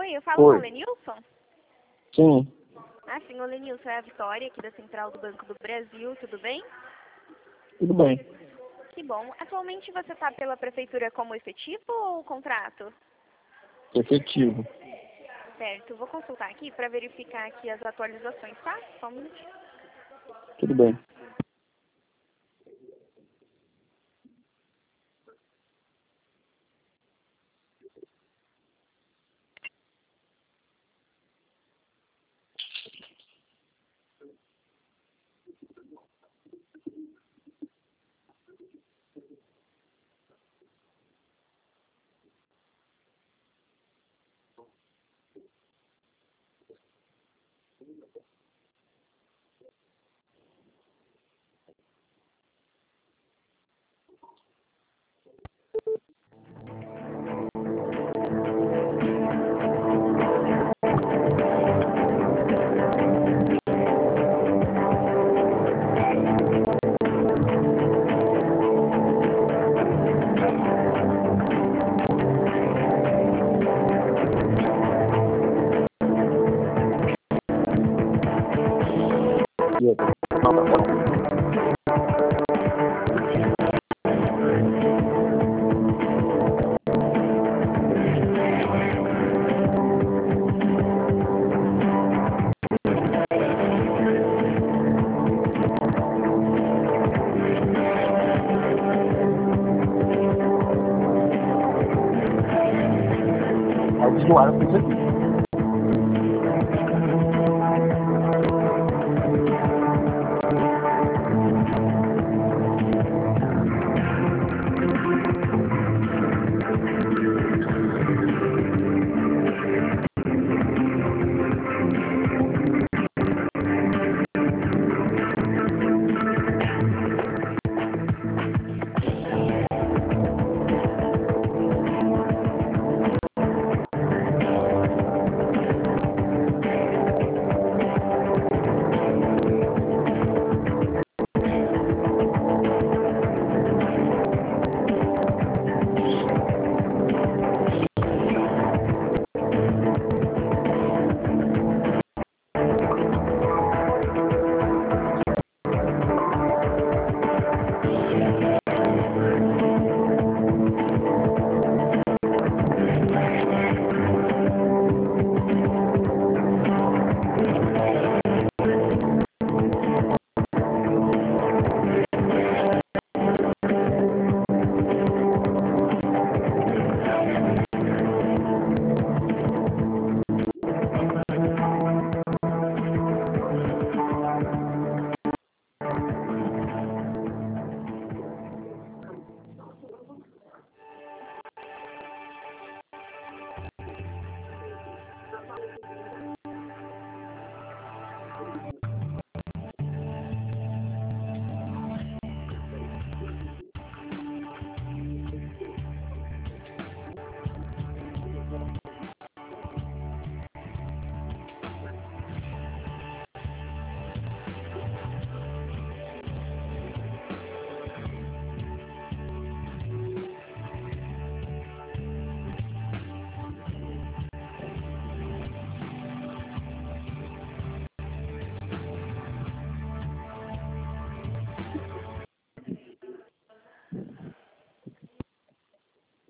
Oi, eu falo com o Lenilson? Sim. Ah, sim, o Lenilson, é a Vitória, aqui da Central do Banco do Brasil, tudo bem? Tudo bem. Que bom. Atualmente você está pela prefeitura como efetivo ou contrato? Efetivo. Certo, vou consultar aqui para verificar aqui as atualizações, tá? Só um minutinho. Tudo bem. Ao usuário percebido.